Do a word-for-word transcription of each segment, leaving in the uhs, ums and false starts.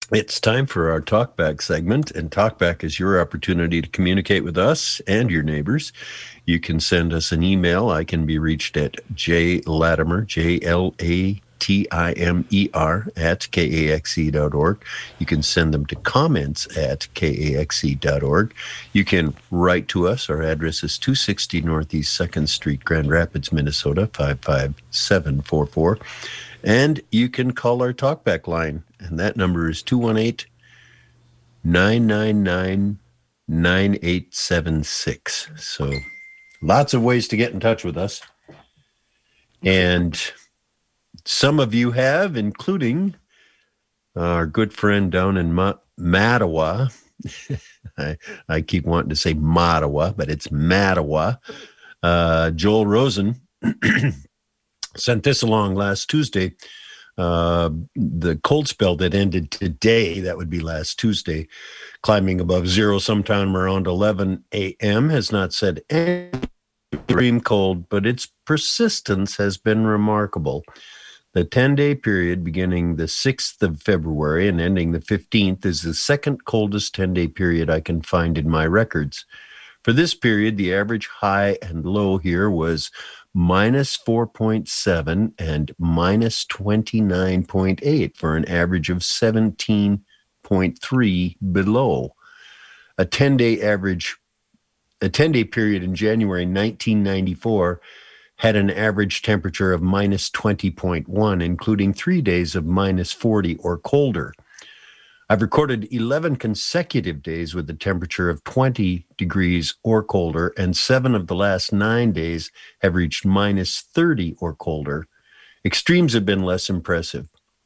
It's time for our Talkback segment, and Talkback is your opportunity to communicate with us and your neighbors. You can send us an email. I can be reached at jlatimer, J L A T I M E R, at K A X E dot org. You can send them to comments at K A X E dot org. You can write to us. Our address is two sixty Northeast second Street, Grand Rapids, Minnesota, five five seven four four. And you can call our talkback line, and that number is two one eight, nine nine nine, nine eight seven six. So lots of ways to get in touch with us. And some of you have, including our good friend down in Ma- Mattawa. I, I keep wanting to say Mattawa, but it's Mattawa. Uh, Joel Rosen sent this along last Tuesday. Uh, the cold spell that ended today, that would be last Tuesday, climbing above zero sometime around eleven a.m., has not said anything extreme cold, but its persistence has been remarkable. The ten-day period beginning the sixth of February and ending the fifteenth is the second coldest ten-day period I can find in my records. For this period, the average high and low here was minus four point seven and minus twenty-nine point eight for an average of seventeen point three below. A ten-day average, a ten-day period in January nineteen ninety-four had an average temperature of minus twenty point one, including three days of minus forty or colder. I've recorded eleven consecutive days with a temperature of twenty degrees or colder, and seven of the last nine days have reached minus thirty or colder. Extremes have been less impressive.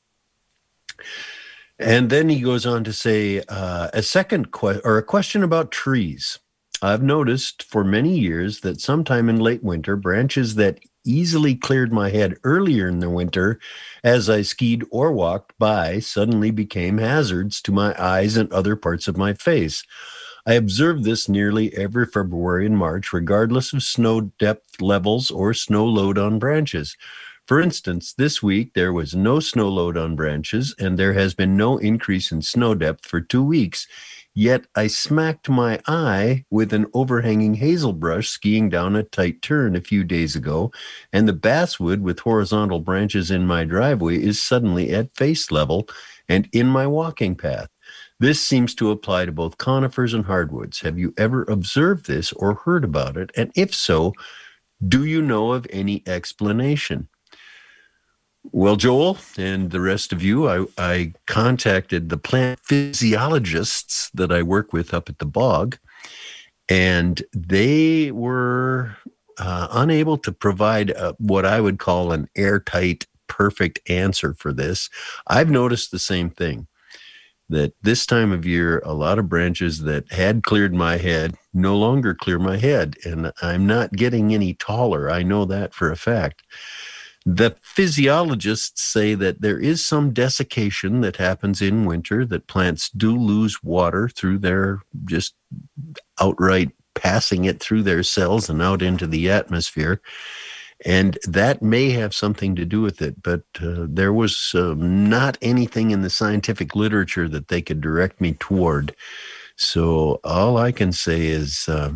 And then he goes on to say, uh, a second que- or a question about trees. I've noticed for many years that sometime in late winter, branches that easily cleared my head earlier in the winter as I skied or walked by suddenly became hazards to my eyes and other parts of my face. I observe this nearly every February and March, regardless of snow depth levels or snow load on branches. For instance, this week there was no snow load on branches, and there has been no increase in snow depth for two weeks. Yet I smacked my eye with an overhanging hazel brush skiing down a tight turn a few days ago, and the basswood with horizontal branches in my driveway is suddenly at face level and in my walking path. This seems to apply to both conifers and hardwoods. Have you ever observed this or heard about it? And if so, do you know of any explanation? Well, Joel and the rest of you, I, I contacted the plant physiologists that I work with up at the bog, and they were uh, unable to provide a, what I would call an airtight, perfect answer for this. I've noticed the same thing, that this time of year, a lot of branches that had cleared my head no longer clear my head, and I'm not getting any taller. I know that for a fact. The physiologists say that there is some desiccation that happens in winter, that plants do lose water through their just outright passing it through their cells and out into the atmosphere. And that may have something to do with it, but uh, there was uh, not anything in the scientific literature that they could direct me toward. So all I can say is uh,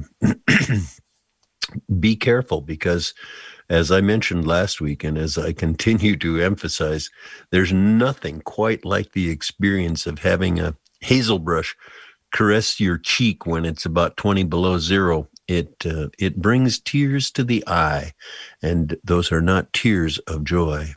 be careful, because as I mentioned last week, and as I continue to emphasize, there's nothing quite like the experience of having a hazel brush caress your cheek when it's about twenty below zero. It uh, it brings tears to the eye, and those are not tears of joy.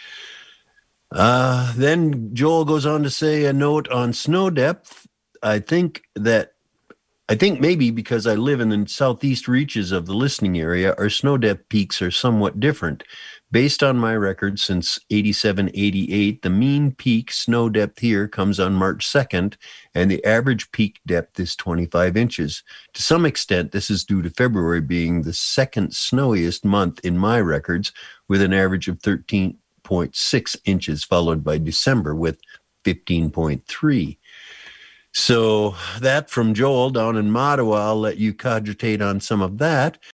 Uh, then Joel goes on to say a note on snow depth. I think that I think maybe because I live in the southeast reaches of the listening area, our snow depth peaks are somewhat different. Based on my record since eighty-seven eighty-eight, the mean peak snow depth here comes on March second, and the average peak depth is twenty-five inches. To some extent, this is due to February being the second snowiest month in my records, with an average of thirteen point six inches, followed by December with fifteen point three. So that from Joel down in Mattawa. I'll let you cogitate on some of that.